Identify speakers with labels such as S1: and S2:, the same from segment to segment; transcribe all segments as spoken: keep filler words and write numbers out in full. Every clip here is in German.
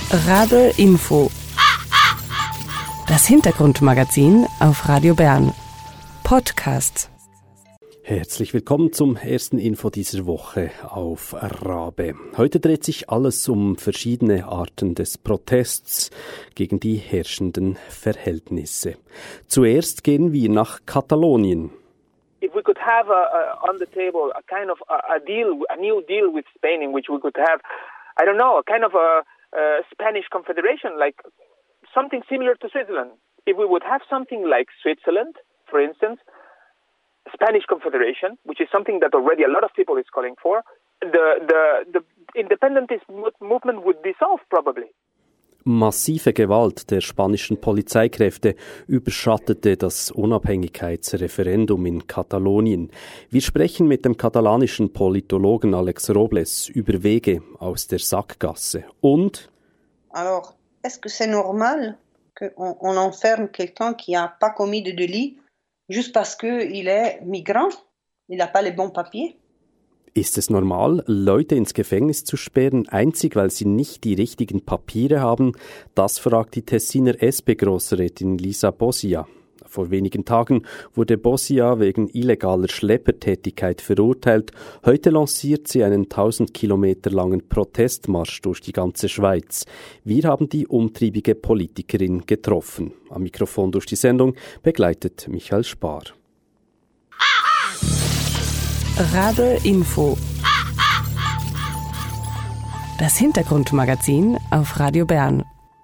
S1: Radl Info. Das Hintergrundmagazin auf Radio Bern. Podcast.
S2: Herzlich willkommen zum ersten Info dieser Woche auf Rabe. Heute dreht sich alles um verschiedene Arten des Protests gegen die herrschenden Verhältnisse. Zuerst gehen wir nach Katalonien.
S3: If we could have a, a, on the table a kind of a, a deal, a new deal with Spain, in which we could have, I don't know, a kind of a, a Spanish confederation, like something similar to Switzerland. If we would have something like Switzerland, for instance, Spanish Confederation, which is something that already a lot of people is calling for, the the the independentist movement would dissolve probably.
S2: Massive Gewalt der spanischen Polizeikräfte überschattete das Unabhängigkeitsreferendum in Katalonien. Wir sprechen mit dem katalanischen Politologen Alex Robles über Wege aus der Sackgasse. Und
S4: Alors, est-ce que c'est normal qu'on on enferme quelqu'un qui n'a pas commis de délit juste parce qu'il est migrant? Il n'a pas les bons papiers?
S2: Ist es normal, Leute ins Gefängnis zu sperren, einzig weil sie nicht die richtigen Papiere haben? Das fragt die Tessiner S P-Grossrätin Lisa Bossia. Vor wenigen Tagen wurde Bossia wegen illegaler Schleppertätigkeit verurteilt. Heute lanciert sie einen tausend Kilometer langen Protestmarsch durch die ganze Schweiz. Wir haben die umtriebige Politikerin getroffen. Am Mikrofon durch die Sendung begleitet Michael Spar.
S1: Radl Info. Das Hintergrundmagazin auf Radio Bern.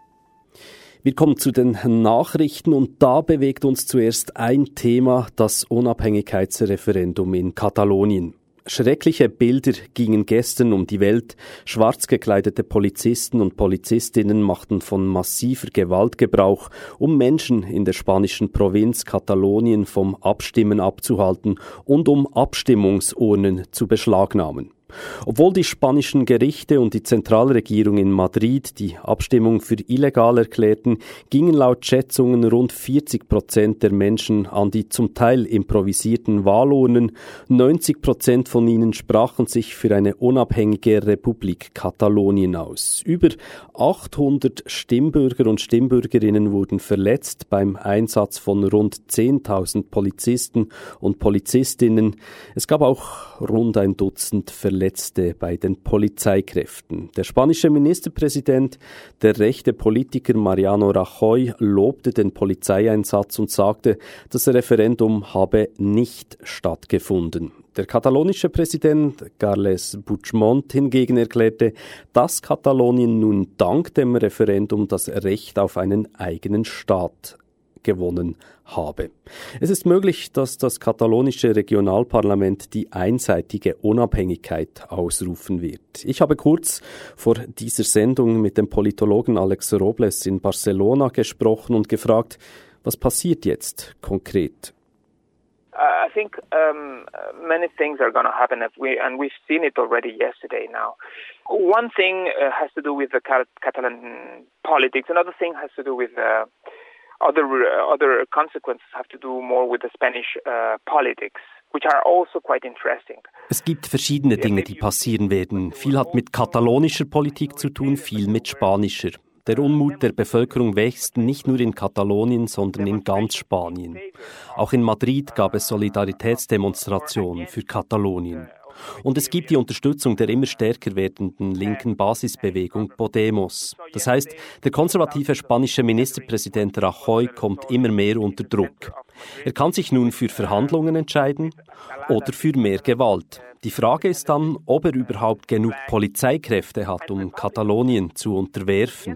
S2: Wir kommen zu den Nachrichten und da bewegt uns zuerst ein Thema, das Unabhängigkeitsreferendum in Katalonien. Schreckliche Bilder gingen gestern um die Welt. Schwarz gekleidete Polizisten und Polizistinnen machten von massiver Gewalt Gebrauch, um Menschen in der spanischen Provinz Katalonien vom Abstimmen abzuhalten und um Abstimmungsurnen zu beschlagnahmen. Obwohl die spanischen Gerichte und die Zentralregierung in Madrid die Abstimmung für illegal erklärten, gingen laut Schätzungen rund vierzig Prozent der Menschen an die zum Teil improvisierten Wahlurnen. neunzig Prozent von ihnen sprachen sich für eine unabhängige Republik Katalonien aus. Über achthundert Stimmbürger und Stimmbürgerinnen wurden verletzt beim Einsatz von rund zehntausend Polizisten und Polizistinnen. Es gab auch rund ein Dutzend Verletzte Letzte bei den Polizeikräften. Der spanische Ministerpräsident, der rechte Politiker Mariano Rajoy, lobte den Polizeieinsatz und sagte, das Referendum habe nicht stattgefunden. Der katalonische Präsident Carles Puigdemont hingegen erklärte, dass Katalonien nun dank dem Referendum das Recht auf einen eigenen Staat gewonnen habe. Es ist möglich, dass das katalonische Regionalparlament die einseitige Unabhängigkeit ausrufen wird. Ich habe kurz vor dieser Sendung mit dem Politologen Alex Robles in Barcelona gesprochen und gefragt, was passiert jetzt konkret?
S3: Uh, I think um, many things are going to happen, if we, and we've seen it already yesterday now. One thing uh, has to do with the Cat- Catalan politics. Another thing has to do with uh, Other uh, other consequences have to do more with the Spanish uh, politics, which are also quite interesting.
S2: Es gibt verschiedene Dinge, die passieren werden. Viel hat mit katalonischer Politik zu tun, viel mit spanischer. Der Unmut der Bevölkerung wächst nicht nur in Katalonien, sondern in ganz Spanien. Auch in Madrid gab es Solidaritätsdemonstrationen für Katalonien. Und es gibt die Unterstützung der immer stärker werdenden linken Basisbewegung Podemos. Das heißt, der konservative spanische Ministerpräsident Rajoy kommt immer mehr unter Druck. Er kann sich nun für Verhandlungen entscheiden oder für mehr Gewalt. Die Frage ist dann, ob er überhaupt genug Polizeikräfte hat, um Katalonien zu unterwerfen.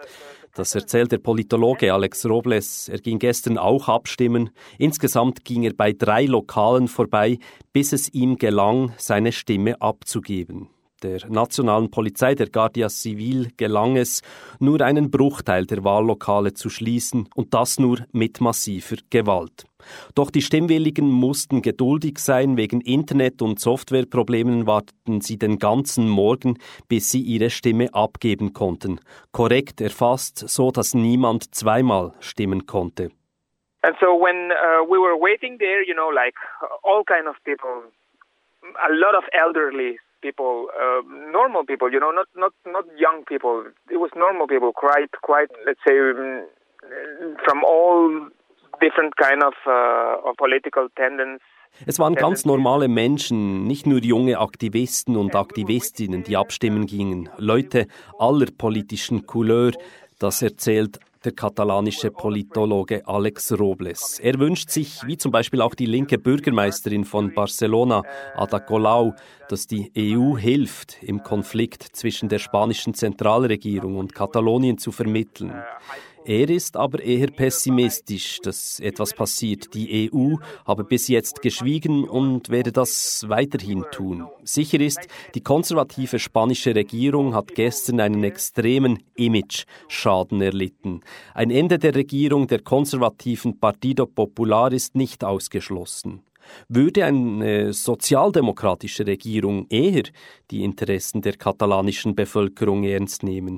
S2: Das erzählt der Politologe Alex Robles. Er ging gestern auch abstimmen. Insgesamt ging er bei drei Lokalen vorbei, bis es ihm gelang, seine Stimme abzugeben. Der nationalen Polizei, der Guardia Civil, gelang es, nur einen Bruchteil der Wahllokale zu schließen und das nur mit massiver Gewalt. Doch die Stimmwilligen mussten geduldig sein. Wegen Internet- und Softwareproblemen warteten sie den ganzen Morgen, bis sie ihre Stimme abgeben konnten. Korrekt erfasst, so dass niemand zweimal stimmen konnte.
S3: And so when uh, we were waiting there, you know, like all kind of people, a lot of elderly people, uh, normal people, you know, not, not, not young people. It was normal people, quite, quite, let's say, um, from all different kind of, uh, of political tendencies.
S2: Es waren ganz normale Menschen, nicht nur junge Aktivisten und Aktivistinnen, die abstimmen gingen. Leute aller politischen Couleur, das erzählt der katalanische Politologe Alex Robles. Er wünscht sich, wie zum Beispiel auch die linke Bürgermeisterin von Barcelona, Ada Colau, dass die E U hilft, im Konflikt zwischen der spanischen Zentralregierung und Katalonien zu vermitteln. Er ist aber eher pessimistisch, dass etwas passiert. Die E U habe bis jetzt geschwiegen und werde das weiterhin tun. Sicher ist, die konservative spanische Regierung hat gestern einen extremen Image-Schaden erlitten. Ein Ende der Regierung der konservativen Partido Popular ist nicht ausgeschlossen. Würde eine sozialdemokratische Regierung eher die Interessen der katalanischen Bevölkerung ernst nehmen?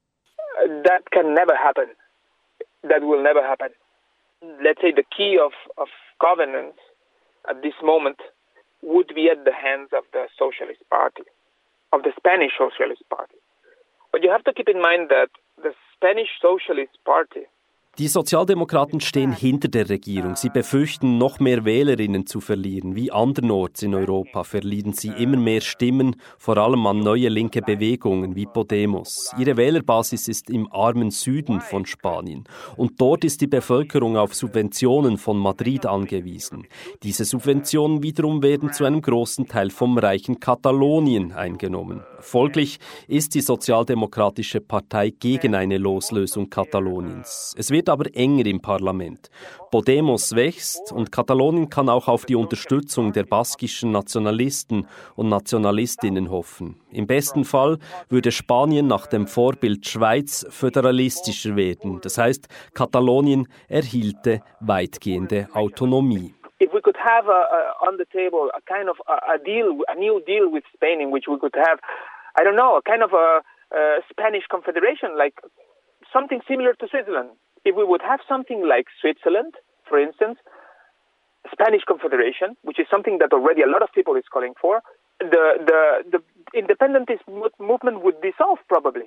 S3: That can never happen. That will never happen. Let's say the key of, of governance at this moment would be at the hands of the Socialist Party, of the Spanish Socialist Party. But you have to keep in mind that the Spanish Socialist Party.
S2: Die Sozialdemokraten stehen hinter der Regierung. Sie befürchten, noch mehr Wählerinnen zu verlieren. Wie andernorts in Europa verlieren sie immer mehr Stimmen, vor allem an neue linke Bewegungen wie Podemos. Ihre Wählerbasis ist im armen Süden von Spanien. Und dort ist die Bevölkerung auf Subventionen von Madrid angewiesen. Diese Subventionen wiederum werden zu einem großen Teil vom reichen Katalonien eingenommen. Folglich ist die Sozialdemokratische Partei gegen eine Loslösung Kataloniens. Es wird aber enger im Parlament. Podemos wächst und Katalonien kann auch auf die Unterstützung der baskischen Nationalisten und Nationalistinnen hoffen. Im besten Fall würde Spanien nach dem Vorbild Schweiz föderalistischer werden. Das heißt, Katalonien erhielte weitgehende Autonomie.
S3: If we could have a, a, on the table a kind of a, a deal, a new deal with Spain in which we could have, I don't know, a kind of a, a Spanish confederation, like something similar to Switzerland. If we would have something like Switzerland, for instance, Spanish Confederation, which is something that already a lot of people is calling for, the, the, the independentist movement would dissolve probably.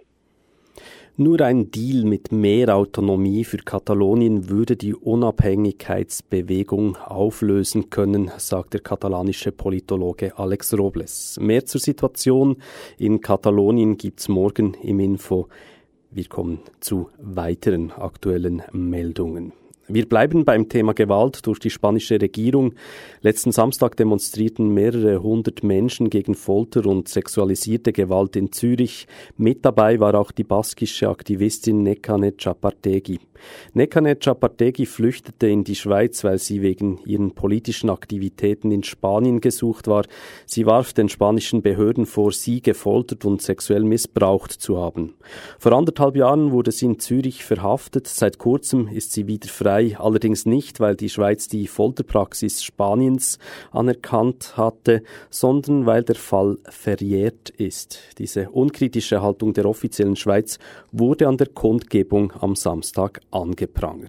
S2: Nur ein Deal mit mehr Autonomie für Katalonien würde die Unabhängigkeitsbewegung auflösen können, sagt der katalanische Politologe Alex Robles. Mehr zur Situation in Katalonien gibt's morgen im Info. Wir kommen zu weiteren aktuellen Meldungen. Wir bleiben beim Thema Gewalt durch die spanische Regierung. Letzten Samstag demonstrierten mehrere hundert Menschen gegen Folter und sexualisierte Gewalt in Zürich. Mit dabei war auch die baskische Aktivistin Nekane Txapardegi. Nekane Txapardegi flüchtete in die Schweiz, weil sie wegen ihren politischen Aktivitäten in Spanien gesucht war. Sie warf den spanischen Behörden vor, sie gefoltert und sexuell missbraucht zu haben. Vor anderthalb Jahren wurde sie in Zürich verhaftet. Seit kurzem ist sie wieder frei. Allerdings nicht, weil die Schweiz die Folterpraxis Spaniens anerkannt hatte, sondern weil der Fall verjährt ist. Diese unkritische Haltung der offiziellen Schweiz wurde an der Kundgebung am Samstag angeprangert.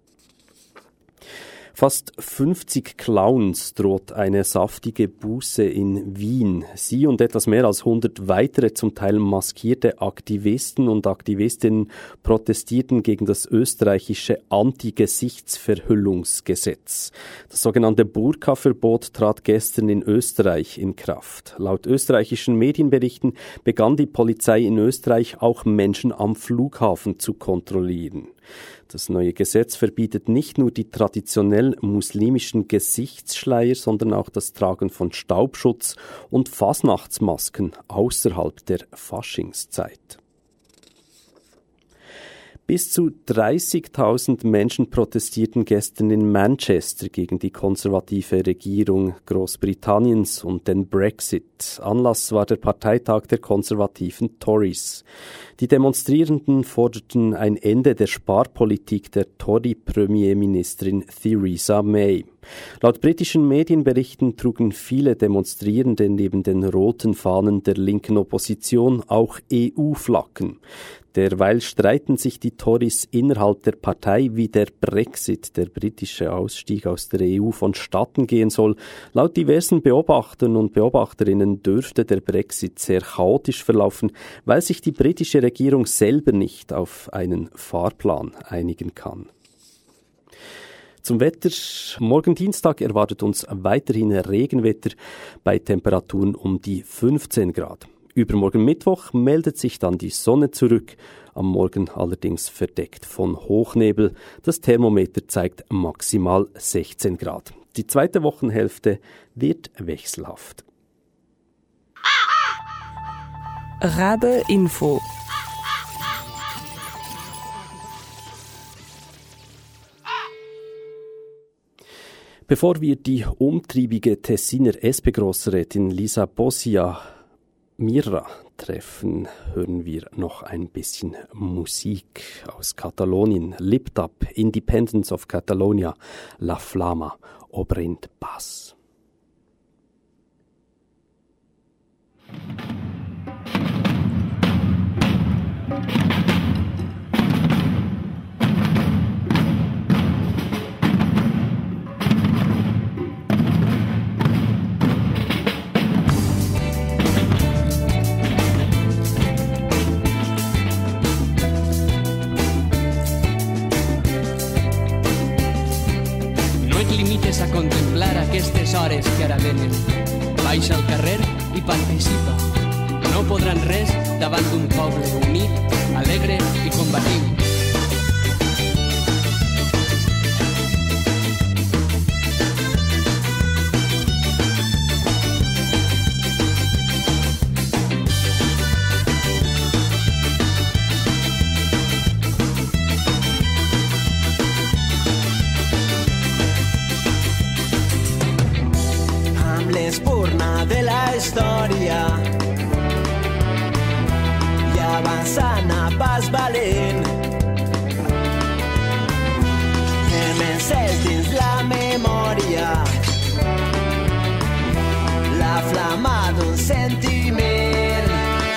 S2: Fast fünfzig Clowns droht eine saftige Buße in Wien. Sie und etwas mehr als hundert weitere, zum Teil maskierte Aktivisten und Aktivistinnen protestierten gegen das österreichische Anti-Gesichtsverhüllungsgesetz. Das sogenannte Burka-Verbot trat gestern in Österreich in Kraft. Laut österreichischen Medienberichten begann die Polizei in Österreich auch Menschen am Flughafen zu kontrollieren. Das neue Gesetz verbietet nicht nur die traditionell muslimischen Gesichtsschleier, sondern auch das Tragen von Staubschutz und Fasnachtsmasken außerhalb der Faschingszeit. Bis zu dreißigtausend Menschen protestierten gestern in Manchester gegen die konservative Regierung Großbritanniens und den Brexit. Anlass war der Parteitag der konservativen Tories. Die Demonstrierenden forderten ein Ende der Sparpolitik der Tory-Premierministerin Theresa May. Laut britischen Medienberichten trugen viele Demonstrierende neben den roten Fahnen der linken Opposition auch E U-Flaggen. Derweil streiten sich die Tories innerhalb der Partei, wie der Brexit, der britische Ausstieg aus der E U, vonstatten gehen soll. Laut diversen Beobachtern und Beobachterinnen dürfte der Brexit sehr chaotisch verlaufen, weil sich die britische Regierung selber nicht auf einen Fahrplan einigen kann. Zum Wetter. Morgen Dienstag erwartet uns weiterhin Regenwetter bei Temperaturen um die fünfzehn Grad. Übermorgen Mittwoch meldet sich dann die Sonne zurück, am Morgen allerdings verdeckt von Hochnebel. Das Thermometer zeigt maximal sechzehn Grad. Die zweite Wochenhälfte wird wechselhaft.
S1: Rabe Info.
S2: Bevor wir die umtriebige Tessiner S P-Grossrätin Lisa Bossia Mirra treffen, hören wir noch ein bisschen Musik aus Katalonien. Lipped Up, Independence of Catalonia, La Flama, Obrint Paz.
S5: A contemplar aquestes hores que ara venen. Baixa al carrer i participa. No podran res davant d'un poble unit, alegre i combatiu.
S6: De la història i avançant a pas valent hem encès dins la memòria la flama d'un sentiment.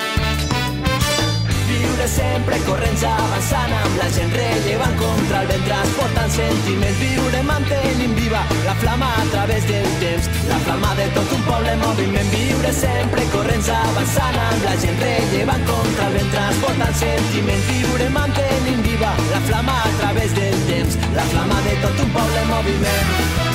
S6: Viure sempre corrents avançant amb la gent rellevant contra el vent transportant sentiments. Viure mantenint viva la flama a través del temps, la flama de tot un poble en moviment. Viure sempre corrents avançant amb la gent rellevant contra el vent transportant sentiments. Viure mantenint viva la flama a través del temps, la flama de tot un poble en moviment.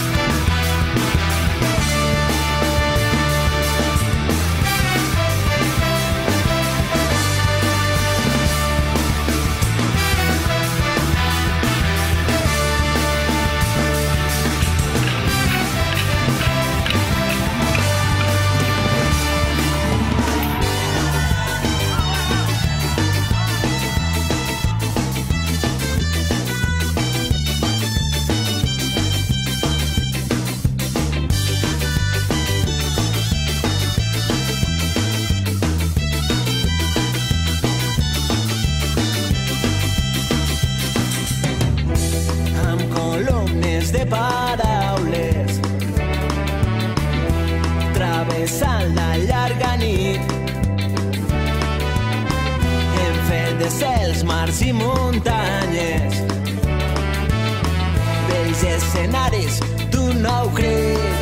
S6: Paraules travessant la llarga nit hem fet de cels, mars i muntanyes vells escenaris d'un nou crit.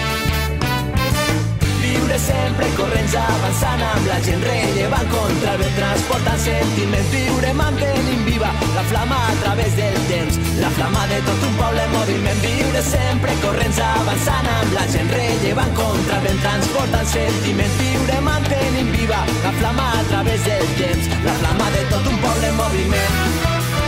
S6: Viure sempre corrents avançant amb la gent rellevant contra el vent transportant sentiments. Viure mantenint viva la flama a través del temps, la flama de tot un poble en moviment. Viure sempre corrents avançant amb la gent rellevant contra el vent transportant sentiments. Viure mantenint viva la flama a través del temps, la flama de tot un poble en moviment.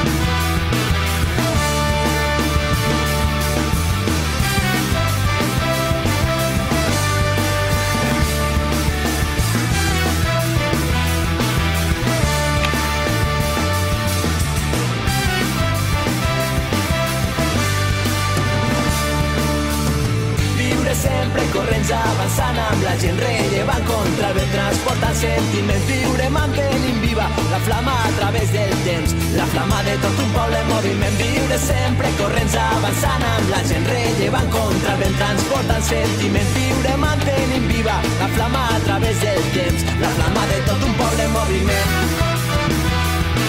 S6: Sempre corrents avançant amb la gent rellevant contra el vent transportant sentiments. Viure mantenint viva la flama a través del temps, la flama de tot un poble en moviment. Viure sempre corrents avançant amb la gent rellevant contra el vent transportant sentiments. Viure mantenint viva la flama a través del temps, la flama de tot un poble en moviment.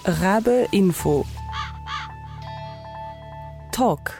S1: Rabe Info Talk.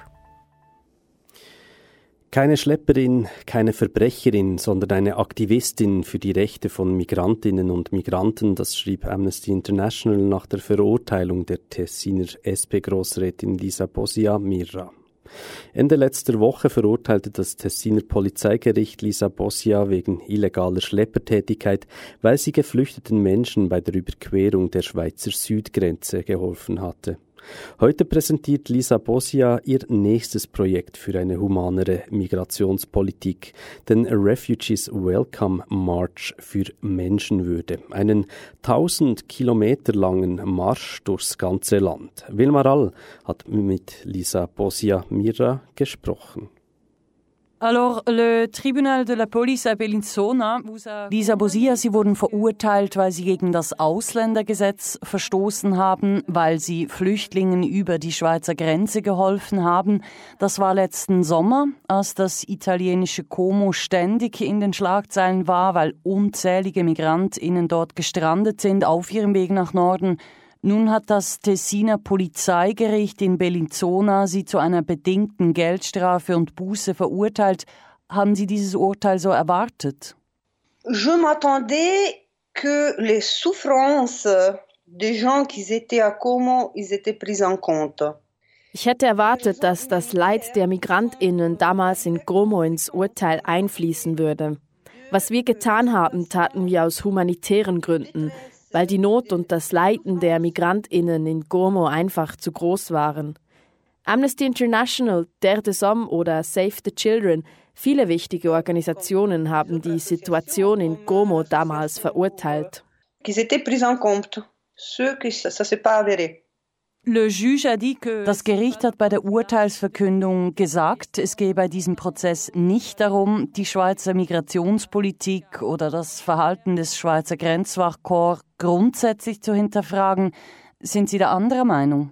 S2: Keine Schlepperin, keine Verbrecherin, sondern eine Aktivistin für die Rechte von Migrantinnen und Migranten, das schrieb Amnesty International nach der Verurteilung der Tessiner S P-Grossrätin Lisa Bossia Mirra. Ende letzter Woche verurteilte das Tessiner Polizeigericht Lisa Bossia wegen illegaler Schleppertätigkeit, weil sie geflüchteten Menschen bei der Überquerung der Schweizer Südgrenze geholfen hatte. Heute präsentiert Lisa Bossia ihr nächstes Projekt für eine humanere Migrationspolitik, den Refugees Welcome March für Menschenwürde, einen tausend Kilometer langen Marsch durchs ganze Land. Wilma Rall hat mit Lisa Bossia Mirra gesprochen.
S7: Alors, le tribunal de la police à Bellinzona... Lisa Bossia, Sie wurden verurteilt, weil Sie gegen das Ausländergesetz verstoßen haben, weil Sie Flüchtlingen über die Schweizer Grenze geholfen haben. Das war letzten Sommer, als das italienische Como ständig in den Schlagzeilen war, weil unzählige MigrantInnen dort gestrandet sind auf ihrem Weg nach Norden. Nun hat das Tessiner Polizeigericht in Bellinzona Sie zu einer bedingten Geldstrafe und Buße verurteilt. Haben Sie dieses Urteil so erwartet?
S4: Je m'attendais que les souffrances des gens qui étaient à Como, ils étaient prises en compte.
S8: Ich hätte erwartet, dass das Leid der MigrantInnen damals in Como ins Urteil einfließen würde. Was wir getan haben, taten wir aus humanitären Gründen, weil die Not und das Leiden der MigrantInnen in Como einfach zu groß waren. Amnesty International, Terre des Hommes oder Save the Children, viele wichtige Organisationen haben die Situation in Como damals verurteilt.
S7: Das Gericht hat bei der Urteilsverkündung gesagt, es gehe bei diesem Prozess nicht darum, die Schweizer Migrationspolitik oder das Verhalten des Schweizer Grenzwachkorps grundsätzlich zu hinterfragen. Sind Sie da anderer Meinung?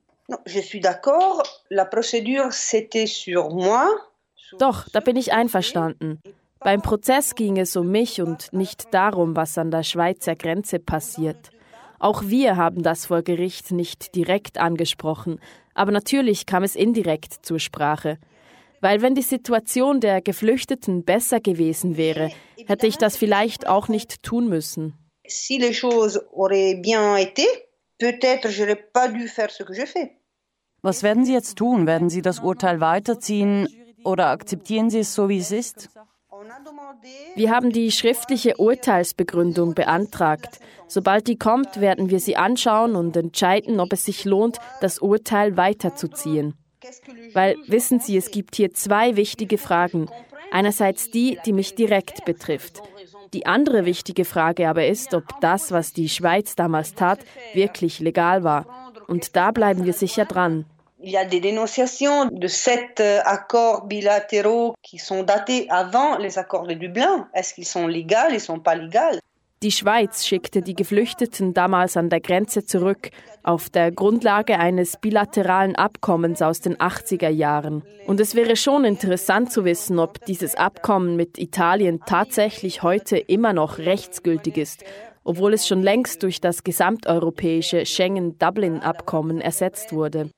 S8: Doch, da bin ich einverstanden. Beim Prozess ging es um mich und nicht darum, was an der Schweizer Grenze passiert. Auch wir haben das vor Gericht nicht direkt angesprochen, aber natürlich kam es indirekt zur Sprache. Weil wenn die Situation der Geflüchteten besser gewesen wäre, hätte ich das vielleicht auch nicht tun müssen.
S4: Si les choses auraient bien été, peut-être j'aurais pas dû faire ce que je fais.
S7: Was werden Sie jetzt tun? Werden Sie das Urteil weiterziehen oder akzeptieren Sie es so, wie es ist?
S8: Wir haben die schriftliche Urteilsbegründung beantragt. Sobald die kommt, werden wir sie anschauen und entscheiden, ob es sich lohnt, das Urteil weiterzuziehen. Weil, wissen Sie, es gibt hier zwei wichtige Fragen. Einerseits die, die mich direkt betrifft. Die andere wichtige Frage aber ist, ob das, was die Schweiz damals tat, wirklich legal war. Und da bleiben wir sicher dran.
S4: Il y a des dénonciations de sept accords bilatéraux qui sont datés avant les accords de Dublin. Est-ce qu'ils sont légaux, ils sont pas légaux?
S8: Die Schweiz schickte die Geflüchteten damals an der Grenze zurück, auf der Grundlage eines bilateralen Abkommens aus den achtziger Jahren. Und es wäre schon interessant zu wissen, ob dieses Abkommen mit Italien tatsächlich heute immer noch rechtsgültig ist, obwohl es schon längst durch das gesamteuropäische Schengen-Dublin-Abkommen ersetzt wurde.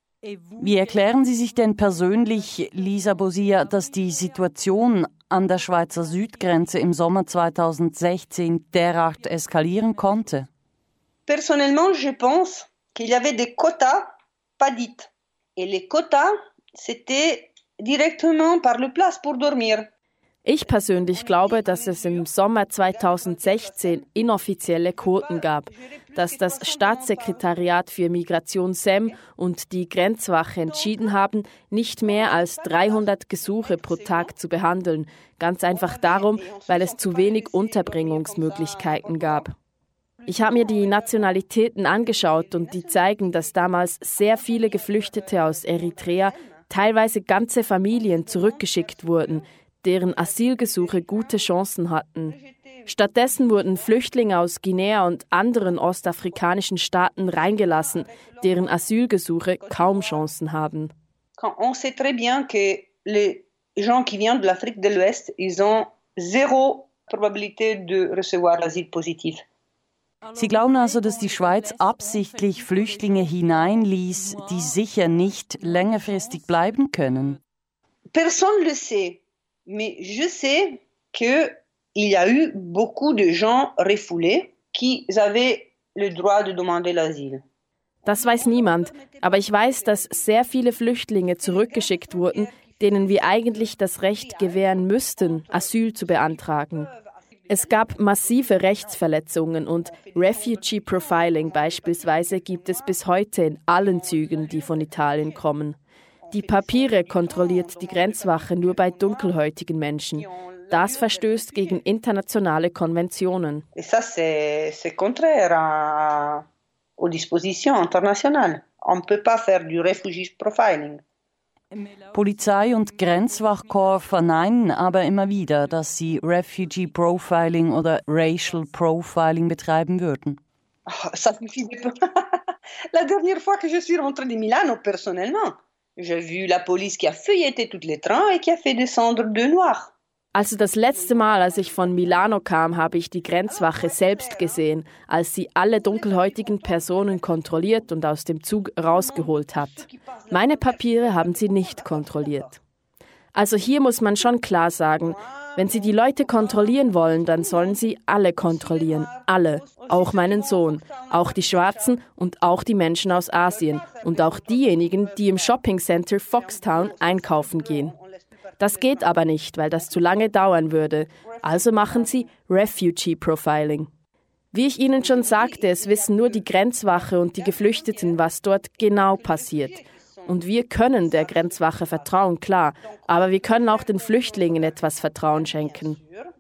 S7: Wie erklären Sie sich denn persönlich, Lisa Bossia, dass die Situation an der Schweizer Südgrenze im Sommer zweitausendsechzehn derart eskalieren konnte?
S4: Personnellement, je pense qu'il y avait des quotas pas dites. Et les quotas, c'était directement par le place pour dormir.
S8: Ich persönlich glaube, dass es im Sommer zweitausendsechzehn inoffizielle Quoten gab, dass das Staatssekretariat für Migration S E M und die Grenzwache entschieden haben, nicht mehr als dreihundert Gesuche pro Tag zu behandeln, ganz einfach darum, weil es zu wenig Unterbringungsmöglichkeiten gab. Ich habe mir die Nationalitäten angeschaut und die zeigen, dass damals sehr viele Geflüchtete aus Eritrea, teilweise ganze Familien zurückgeschickt wurden, deren Asylgesuche gute Chancen hatten. Stattdessen wurden Flüchtlinge aus Guinea und anderen ostafrikanischen Staaten reingelassen, deren Asylgesuche kaum Chancen haben.
S4: On sait très bien que les gens qui viennent de l'Afrique de l'Ouest, ils ont zéro probabilité de recevoir l'asile positif.
S7: Sie glauben also, dass die Schweiz absichtlich Flüchtlinge hineinließ, die sicher nicht längerfristig bleiben können?
S4: Personne le sait, mais je sais que il y a eu beaucoup de gens refoulés qui avaient le droit de demander l'asile.
S8: Das weiß niemand, aber ich weiß, dass sehr viele Flüchtlinge zurückgeschickt wurden, denen wir eigentlich das Recht gewähren müssten, Asyl zu beantragen. Es gab massive Rechtsverletzungen und Refugee Profiling beispielsweise gibt es bis heute in allen Zügen, die von Italien kommen. Die Papiere kontrolliert die Grenzwache nur bei dunkelhäutigen Menschen. Das verstößt gegen internationale Konventionen.
S4: Et ça, c'est, c'est contraire à, aux dispositions internationales. On ne peut pas faire du refugee profiling.
S7: Polizei und Grenzwachkorps verneinen aber immer wieder, dass sie Refugee Profiling oder Racial Profiling betreiben würden.
S4: Oh, ça suffit de... La dernière fois que je suis rentrée de Milano, personnellement, j'ai vu la police qui a feuilleté tous les trains et qui a fait descendre deux noirs.
S8: Also das letzte Mal, als ich von Milano kam, habe ich die Grenzwache selbst gesehen, als sie alle dunkelhäutigen Personen kontrolliert und aus dem Zug rausgeholt hat. Meine Papiere haben sie nicht kontrolliert. Also hier muss man schon klar sagen, wenn sie die Leute kontrollieren wollen, dann sollen sie alle kontrollieren. Alle. Auch meinen Sohn. Auch die Schwarzen und auch die Menschen aus Asien. Und auch diejenigen, die im Shoppingcenter Foxtown einkaufen gehen. Das geht aber nicht, weil das zu lange dauern würde. Also machen sie Refugee Profiling. Wie ich Ihnen schon sagte, es wissen nur die Grenzwache und die Geflüchteten, was dort genau passiert. Und wir können der Grenzwache vertrauen, klar, aber wir können auch den Flüchtlingen etwas Vertrauen schenken.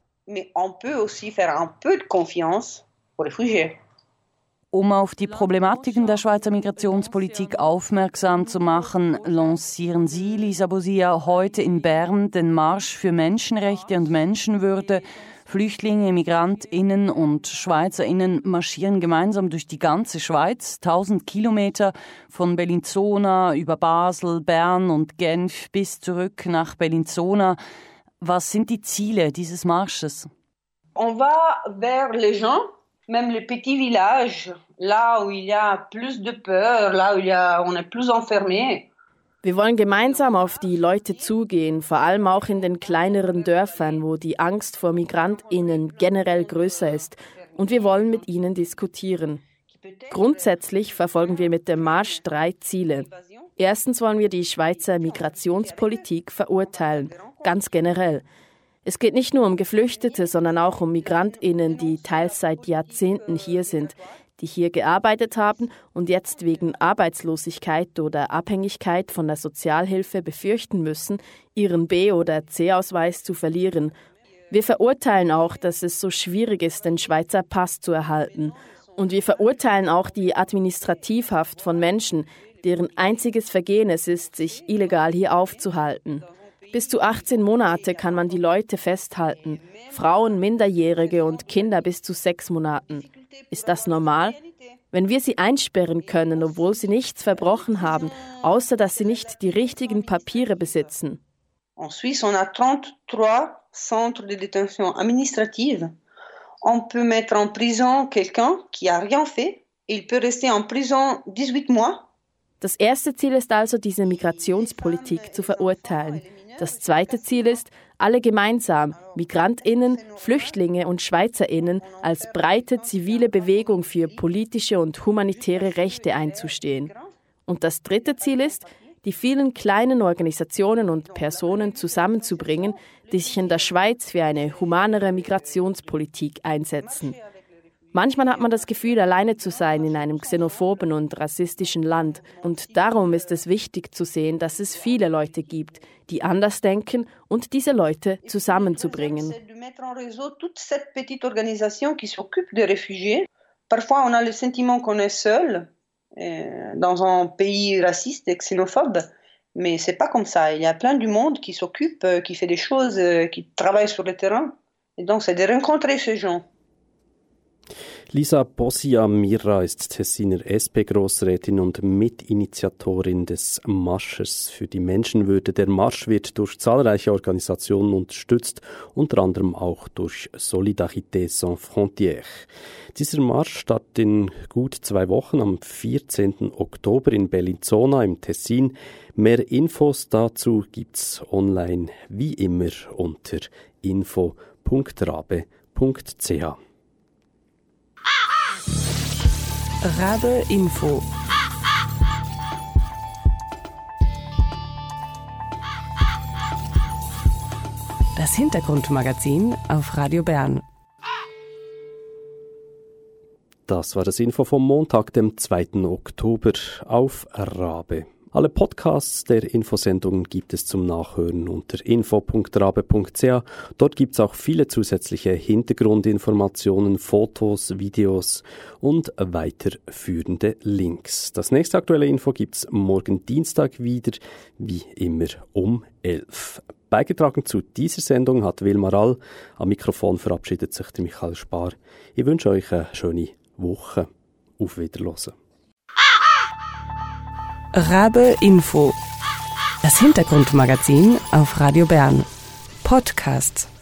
S7: Um auf die Problematiken der Schweizer Migrationspolitik aufmerksam zu machen, lancieren Sie, Lisa Bosia, heute in Bern den Marsch für Menschenrechte und Menschenwürde. Flüchtlinge, MigrantInnen und SchweizerInnen marschieren gemeinsam durch die ganze Schweiz, tausend Kilometer von Bellinzona über Basel, Bern und Genf bis zurück nach Bellinzona. Was sind die Ziele dieses Marsches?
S4: On va vers les gens. Même les petits villages, là où il y a plus de peur, là où il y a, on est plus enfermé.
S8: Wir wollen gemeinsam auf die Leute zugehen, vor allem auch in den kleineren Dörfern, wo die Angst vor MigrantInnen generell größer ist. Und wir wollen mit ihnen diskutieren. Grundsätzlich verfolgen wir mit dem Marsch drei Ziele. Erstens wollen wir die Schweizer Migrationspolitik verurteilen, ganz generell. Es geht nicht nur um Geflüchtete, sondern auch um MigrantInnen, die teils seit Jahrzehnten hier sind, die hier gearbeitet haben und jetzt wegen Arbeitslosigkeit oder Abhängigkeit von der Sozialhilfe befürchten müssen, ihren B- oder C-Ausweis zu verlieren. Wir verurteilen auch, dass es so schwierig ist, den Schweizer Pass zu erhalten. Und wir verurteilen auch die Administrativhaft von Menschen, deren einziges Vergehen es ist, sich illegal hier aufzuhalten. Bis zu achtzehn Monate kann man die Leute festhalten, Frauen, Minderjährige und Kinder bis zu sechs Monaten. Ist das normal? Wenn wir sie einsperren können, obwohl sie nichts verbrochen haben, außer dass sie nicht die richtigen Papiere besitzen.
S4: En Suisse, on a trente-trois centres de détention administrative. On peut mettre en prison quelqu'un qui a rien fait. Il peut rester en prison dix-huit mois.
S8: Das erste Ziel ist also, diese Migrationspolitik zu verurteilen. Das zweite Ziel ist, alle gemeinsam, MigrantInnen, Flüchtlinge und SchweizerInnen, als breite zivile Bewegung für politische und humanitäre Rechte einzustehen. Und das dritte Ziel ist, die vielen kleinen Organisationen und Personen zusammenzubringen, die sich in der Schweiz für eine humanere Migrationspolitik einsetzen. Manchmal hat man das Gefühl, alleine zu sein in einem xenophoben und rassistischen Land. Und darum ist es wichtig zu sehen, dass es viele Leute gibt, die anders denken und diese Leute zusammenzubringen.
S4: Parfois on a le sentiment qu'on est seul dans un pays raciste et xénophobe, mais c'est pas comme ça. Il y a plein du monde qui s'occupe, qui fait des choses, qui travaille sur le terrain. Et donc c'est de rencontrer ces gens.
S2: Lisa Bossia-Mirra ist Tessiner S P-Grossrätin und Mitinitiatorin des Marsches für die Menschenwürde. Der Marsch wird durch zahlreiche Organisationen unterstützt, unter anderem auch durch Solidarité Sans Frontières. Dieser Marsch startet in gut zwei Wochen am vierzehnten Oktober in Bellinzona im Tessin. Mehr Infos dazu gibt's online wie immer unter info punkt rabe punkt c h.
S1: Rabe Info. Das Hintergrundmagazin auf Radio Bern.
S2: Das war das Info vom Montag, dem zweiten Oktober auf Rabe. Alle Podcasts der Infosendungen gibt es zum Nachhören unter info punkt rabe punkt c h. Dort gibt es auch viele zusätzliche Hintergrundinformationen, Fotos, Videos und weiterführende Links. Das nächste aktuelle Info gibt es morgen Dienstag wieder, wie immer um elf. Beigetragen zu dieser Sendung hat Wilmar All. Am Mikrofon verabschiedet sich der Michael Spar. Ich wünsche euch eine schöne Woche. Auf Wiederhören.
S1: Rabe Info. Das Hintergrundmagazin auf Radio Bern. Podcast.